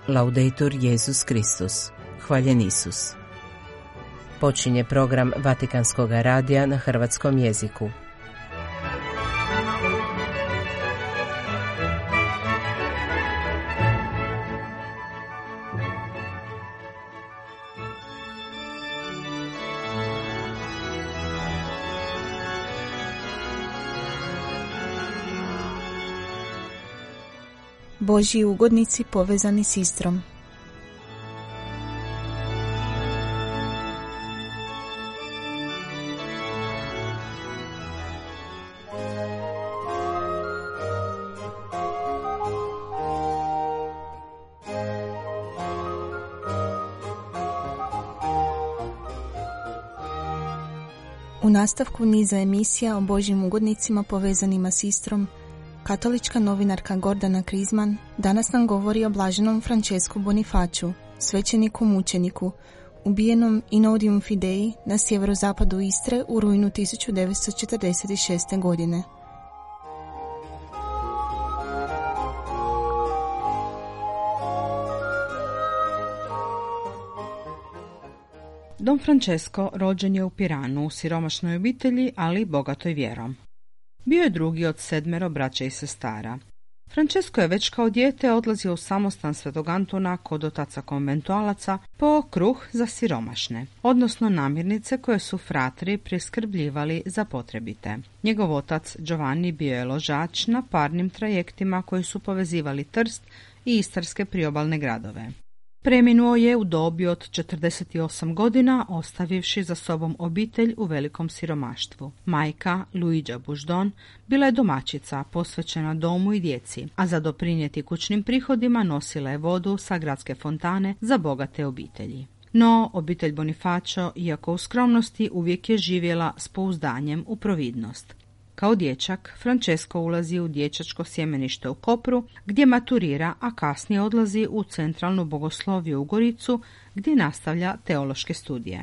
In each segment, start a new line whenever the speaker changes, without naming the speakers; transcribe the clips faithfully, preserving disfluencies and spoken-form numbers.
Laudetur Jesus Kristus. Hvaljen Isus. Počinje program Vatikanskog radija na hrvatskom jeziku.
Božji ugodnici povezani s Istrom. U nastavku niza emisija o Božjim ugodnicima povezanima s Istrom, katolička novinarka Gordana Krizman danas nam govori o blaženom Francesku Bonifaću, svećeniku mučeniku, ubijenom in odium fidei na sjeverozapadu Istre u rujnu tisuću devetsto četrdeset šeste. godine.
Don Francesco rođen je u Piranu u siromašnoj obitelji, ali bogatoj vjerom. Bio je drugi od sedmero braća i sestara. Francesco je već kao dijete odlazio u samostan Svetog Antuna kod otaca konventualaca po kruh za siromašne, odnosno namirnice koje su fratri priskrbljivali za potrebite. Njegov otac Giovanni bio je ložač na parnim trajektima koji su povezivali Trst i istarske priobalne gradove. Preminuo je u dobi od četrdeset osam godina, ostavivši za sobom obitelj u velikom siromaštvu. Majka, Luigia Buždon, bila je domaćica, posvećena domu i djeci, a za doprinijeti kućnim prihodima nosila je vodu sa gradske fontane za bogate obitelji. No, obitelj Bonifacio, iako u skromnosti, uvijek je živjela s pouzdanjem u providnost. Kao dječak, Francesco ulazi u dječačko sjemenište u Kopru, gdje maturira, a kasnije odlazi u centralnu bogosloviju u Goricu, gdje nastavlja teološke studije.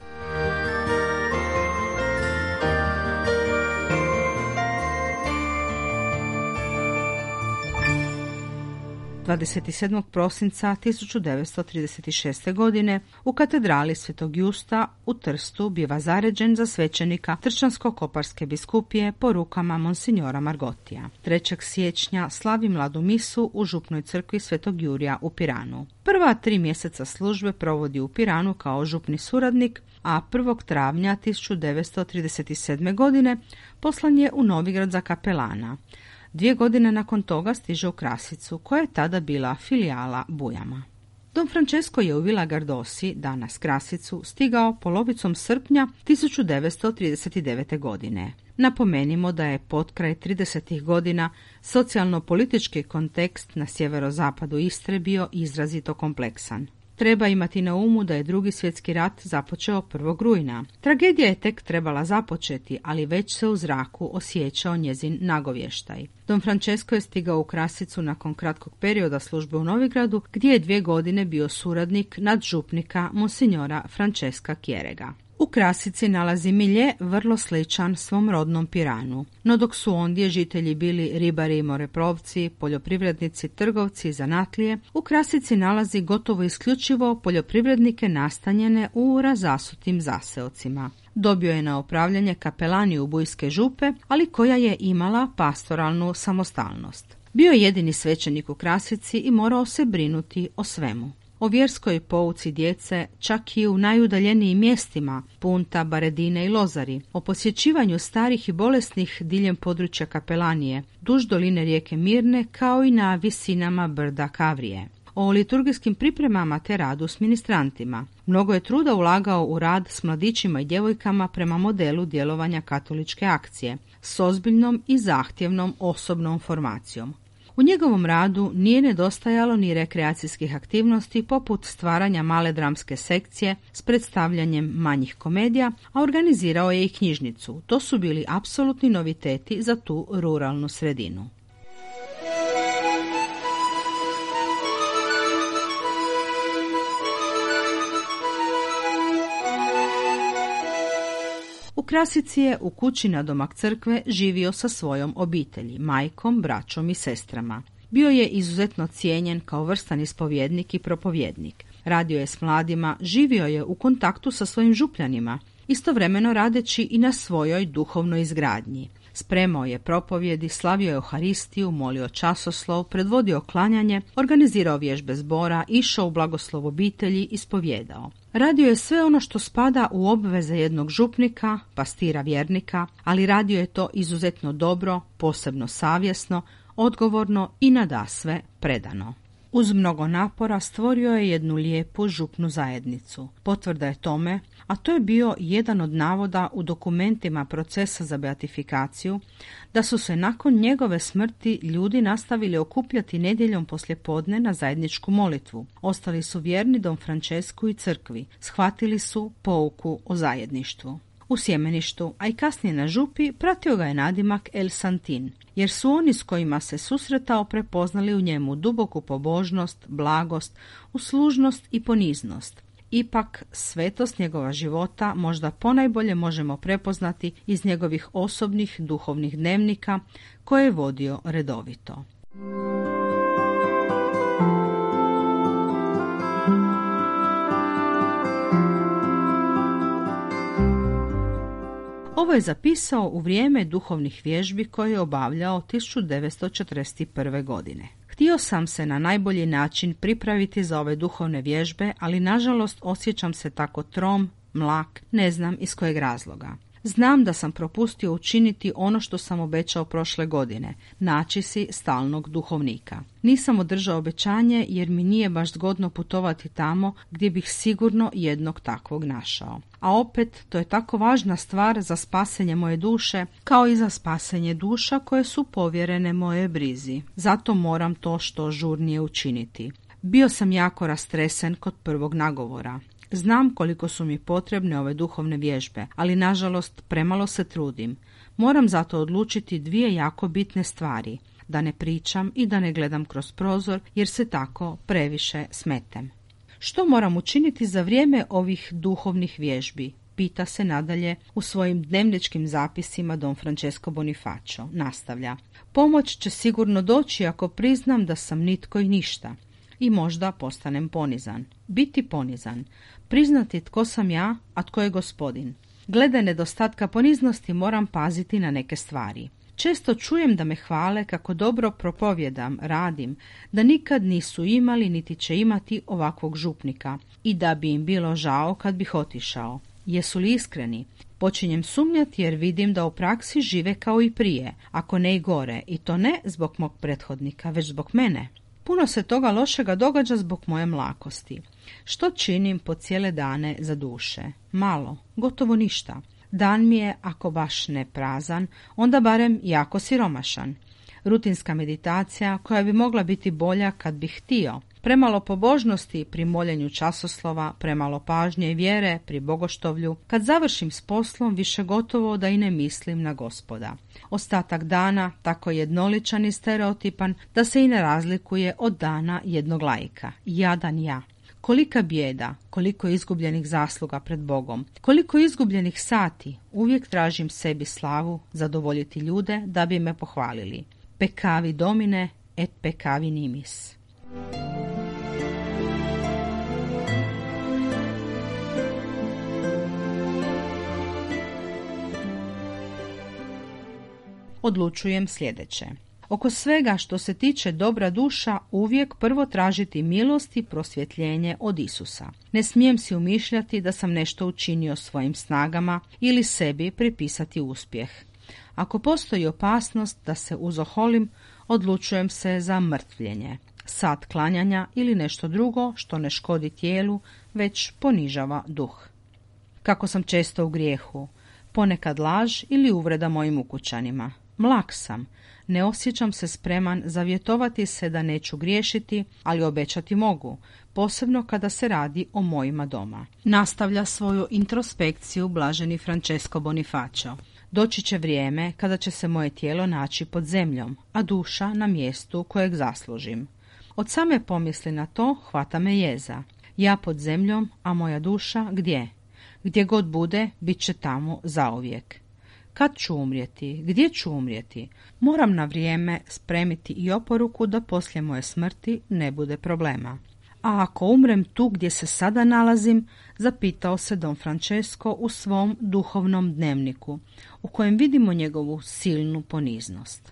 dvadeset sedmog prosinca tisuću devetsto trideset šeste. godine u katedrali Svetog Justa u Trstu biva zaređen za svećenika Tršćansko-koparske biskupije po rukama monsignora Margotija. trećeg siječnja slavi mladu misu u župnoj crkvi Svetog Jurija u Piranu. Prva tri mjeseca službe provodi u Piranu kao župni suradnik, a prvog travnja tisuću devetsto trideset sedme. godine poslan je u Novigrad za kapelana. Dvije godine nakon toga stiže u Krasicu, koja je tada bila filijala Bujama. Don Francesco je u Villa Gardosi, danas Krasicu, stigao polovicom srpnja tisuću devetsto trideset devete. godine. Napomenimo da je potkraj tridesetih godina socijalno-politički kontekst na sjeverozapadu Istre bio izrazito kompleksan. Treba imati na umu da je drugi svjetski rat započeo prvog rujna. Tragedija je tek trebala započeti, ali već se u zraku osjećao njezin nagovještaj. Don Francesco je stigao u Krasicu nakon kratkog perioda službe u Novigradu, gdje je dvije godine bio suradnik nadžupnika monsignora Francesca Kjerega. U Krasici nalazi milje vrlo sličan svom rodnom Piranu, no dok su ondje žitelji bili ribari i moreplovci, poljoprivrednici, trgovci i zanatlije, u Krasici nalazi gotovo isključivo poljoprivrednike nastanjene u razasutim zaseocima. Dobio je na upravljanje kapelaniju Bujske župe, ali koja je imala pastoralnu samostalnost. Bio je jedini svećenik u Krasici i morao se brinuti o svemu. O vjerskoj pouci djece čak i u najudaljenijim mjestima, Punta, Baredine i Lozari, o posjećivanju starih i bolesnih diljem područja kapelanije, duž doline rijeke Mirne kao i na visinama brda Kavrije. O liturgijskim pripremama te radu s ministrantima. Mnogo je truda ulagao u rad s mladićima i djevojkama prema modelu djelovanja katoličke akcije, s ozbiljnom i zahtjevnom osobnom formacijom. U njegovom radu nije nedostajalo ni rekreacijskih aktivnosti poput stvaranja male dramske sekcije s predstavljanjem manjih komedija, a organizirao je i knjižnicu. To su bili apsolutni noviteti za tu ruralnu sredinu. U Krasici je u kući nadomak crkve živio sa svojom obitelji, majkom, braćom i sestrama. Bio je izuzetno cijenjen kao vrstan ispovjednik i propovjednik. Radio je s mladima, živio je u kontaktu sa svojim župljanima, istovremeno radeći i na svojoj duhovnoj izgradnji. Spremao je propovjedi, slavio je Euharistiju, molio časoslov, predvodio klanjanje, organizirao vježbe zbora, išao u blagoslov obitelji, ispovjedao. Radio je sve ono što spada u obveze jednog župnika, pastira vjernika, ali radio je to izuzetno dobro, posebno savjesno, odgovorno i nadasve predano. Uz mnogo napora stvorio je jednu lijepu župnu zajednicu. Potvrda je tome, a to je bio jedan od navoda u dokumentima procesa za beatifikaciju, da su se nakon njegove smrti ljudi nastavili okupljati nedjeljom poslijepodne na zajedničku molitvu. Ostali su vjerni Don Francesku i crkvi, shvatili su pouku o zajedništvu. U sjemeništu, a i kasnije na župi, pratio ga je nadimak El Santin, jer su oni s kojima se susretao prepoznali u njemu duboku pobožnost, blagost, uslužnost i poniznost. Ipak, svetost njegova života možda ponajbolje možemo prepoznati iz njegovih osobnih duhovnih dnevnika koje je vodio redovito. Ovo je zapisao u vrijeme duhovnih vježbi koje je obavljao tisuću devetsto četrdeset prve. godine. Htio sam se na najbolji način pripraviti za ove duhovne vježbe, ali nažalost osjećam se tako trom, mlak, ne znam iz kojeg razloga. Znam da sam propustio učiniti ono što sam obećao prošle godine, naći si stalnog duhovnika. Nisam održao obećanje jer mi nije baš zgodno putovati tamo gdje bih sigurno jednog takvog našao. A opet, to je tako važna stvar za spasenje moje duše, kao i za spasenje duša koje su povjerene moje brizi. Zato moram to što žurnije učiniti. Bio sam jako rastresen kod prvog nagovora. Znam koliko su mi potrebne ove duhovne vježbe, ali nažalost premalo se trudim. Moram zato odlučiti dvije jako bitne stvari, da ne pričam i da ne gledam kroz prozor jer se tako previše smetem. Što moram učiniti za vrijeme ovih duhovnih vježbi? Pita se nadalje u svojim dnevničkim zapisima Don Francesco Bonifacio. Nastavlja. Pomoć će sigurno doći ako priznam da sam nitko i ništa. I možda postanem ponizan. Biti ponizan. Priznati tko sam ja, a tko je Gospodin. Glede nedostatka poniznosti moram paziti na neke stvari. Često čujem da me hvale kako dobro propovjedam, radim, da nikad nisu imali niti će imati ovakvog župnika i da bi im bilo žao kad bih otišao. Jesu li iskreni? Počinjem sumnjati jer vidim da u praksi žive kao i prije, ako ne i gore, i to ne zbog mog prethodnika, već zbog mene. Puno se toga lošega događa zbog moje mlakosti. Što činim po cijele dane za duše? Malo, gotovo ništa. Dan mi je, ako baš ne prazan, onda barem jako siromašan. Rutinska meditacija koja bi mogla biti bolja kad bih htio. Premalo pobožnosti pri moljenju časoslova, premalo pažnje i vjere pri bogoštovlju. Kad završim s poslom, više gotovo da i ne mislim na Gospoda. Ostatak dana tako jednoličan i stereotipan da se i ne razlikuje od dana jednog laika. Jadan ja. Kolika bijeda, koliko izgubljenih zasluga pred Bogom, koliko izgubljenih sati, uvijek tražim sebi slavu, zadovoljiti ljude da bi me pohvalili. Peccavi domine et peccavi nimis. Odlučujem sljedeće. Oko svega što se tiče dobra duša uvijek prvo tražiti milost i prosvjetljenje od Isusa. Ne smijem si umišljati da sam nešto učinio svojim snagama ili sebi pripisati uspjeh. Ako postoji opasnost da se uzoholim, odlučujem se za mrtvljenje, sat klanjanja ili nešto drugo što ne škodi tijelu, već ponižava duh. Kako sam često u grijehu, ponekad laž ili uvreda mojim ukućanima. Mlak sam, ne osjećam se spreman zavjetovati se da neću griješiti, ali obećati mogu, posebno kada se radi o mojima doma. Nastavlja svoju introspekciju blaženi Francesco Bonifacio. Doći će vrijeme kada će se moje tijelo naći pod zemljom, a duša na mjestu kojeg zaslužim. Od same pomisli na to hvata me jeza. Ja pod zemljom, a moja duša gdje? Gdje god bude, bit će tamo zauvijek. Kad ću umrijeti? Gdje ću umrijeti? Moram na vrijeme spremiti i oporuku da poslije moje smrti ne bude problema. A ako umrem tu gdje se sada nalazim, zapitao se Don Francesco u svom duhovnom dnevniku, u kojem vidimo njegovu silnu poniznost.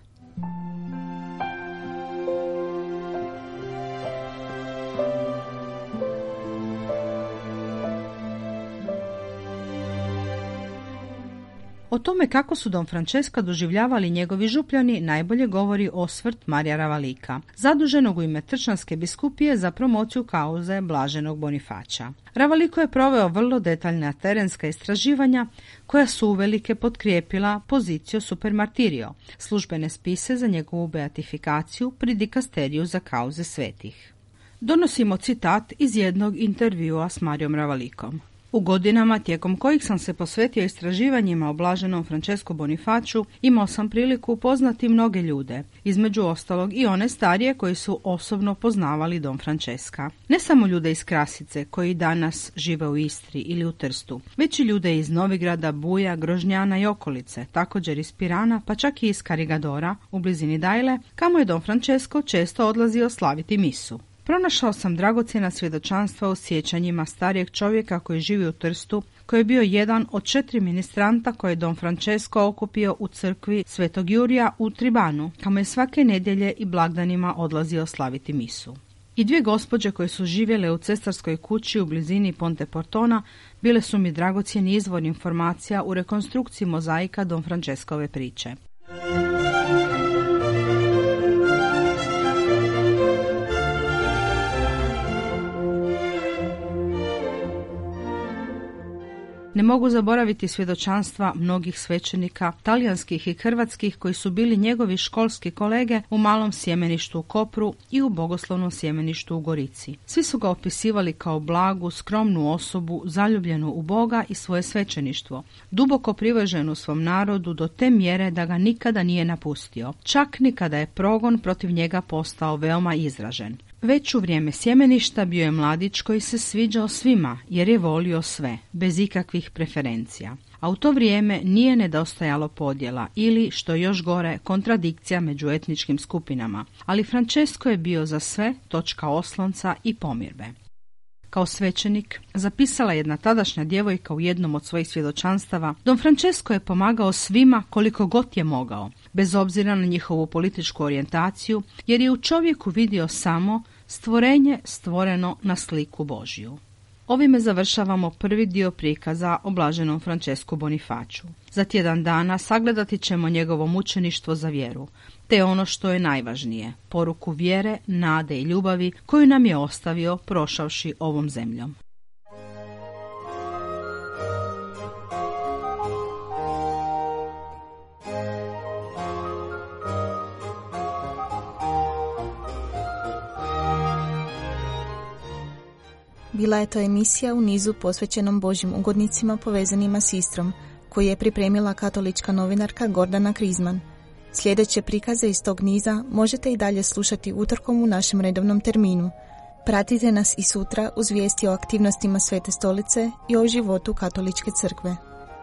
O tome kako su Don Francesca doživljavali njegovi župljani najbolje govori osvrt Marija Ravalika, zaduženog u ime Tršćanske biskupije za promociju kauze blaženog Bonifaća. Ravaliko je proveo vrlo detaljna terenska istraživanja koja su uvelike potkrijepila poziciju supermartirio, službene spise za njegovu beatifikaciju pri dikasteriju za kauze svetih. Donosimo citat iz jednog intervjua s Marijom Ravalikom. U godinama tijekom kojih sam se posvetio istraživanjima o blaženom Francesco Bonifaću, imao sam priliku upoznati mnoge ljude, između ostalog i one starije koji su osobno poznavali Don Francesca. Ne samo ljude iz Krasice koji danas žive u Istri ili u Trstu, već i ljude iz Novigrada, Buja, Grožnjana i okolice, također iz Pirana, pa čak i iz Karigadora u blizini Dajle, kamo je Don Francesco često odlazio slaviti misu. Pronašao sam dragocjena svjedočanstva u sjećanjima starijeg čovjeka koji živi u Trstu, koji je bio jedan od četiri ministranta koje je Don Francesco okupio u crkvi Svetog Jurija u Tribanu, kamo je svake nedjelje i blagdanima odlazio slaviti misu. I dvije gospođe koje su živjele u cestarskoj kući u blizini Ponte Portona bile su mi dragocjeni izvor informacija u rekonstrukciji mozaika Don Francescove priče. Ne mogu zaboraviti svjedočanstva mnogih svećenika, talijanskih i hrvatskih, koji su bili njegovi školski kolege u malom sjemeništu u Kopru i u bogoslovnom sjemeništu u Gorici. Svi su ga opisivali kao blagu, skromnu osobu, zaljubljenu u Boga i svoje svećeništvo, duboko privrženu svom narodu do te mjere da ga nikada nije napustio, čak ni kada je progon protiv njega postao veoma izražen. Već u vrijeme sjemeništa bio je mladić koji se sviđao svima jer je volio sve, bez ikakvih preferencija. A u to vrijeme nije nedostajalo podjela ili, što još gore, kontradikcija među etničkim skupinama, ali Francesco je bio za sve točka oslonca i pomirbe. Kao svećenik, zapisala jedna tadašnja djevojka u jednom od svojih svjedočanstava, Don Francesco je pomagao svima koliko god je mogao, bez obzira na njihovu političku orijentaciju, jer je u čovjeku vidio samo stvorenje stvoreno na sliku Božju. Ovime završavamo prvi dio prikaza o blaženom Francescu Bonifaću. Za tjedan dana sagledati ćemo njegovo mučeništvo za vjeru, te ono što je najvažnije, poruku vjere, nade i ljubavi koju nam je ostavio prošavši ovom zemljom.
Bila je to emisija u nizu posvećenom Božjim ugodnicima povezanima s Istrom, koju je pripremila katolička novinarka Gordana Krizman. Sljedeće prikaze iz tog niza možete i dalje slušati utorkom u našem redovnom terminu. Pratite nas i sutra uz vijesti o aktivnostima Svete Stolice i o životu katoličke crkve.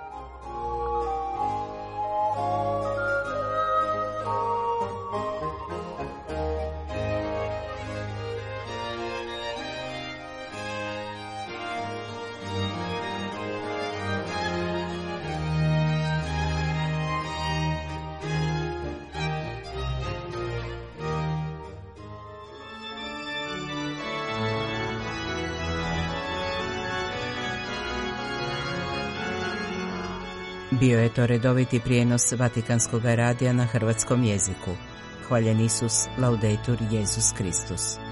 Bio je to redoviti prijenos Vatikanskog radija na hrvatskom jeziku. Hvaljen Isus, laudetur Jesus Kristus.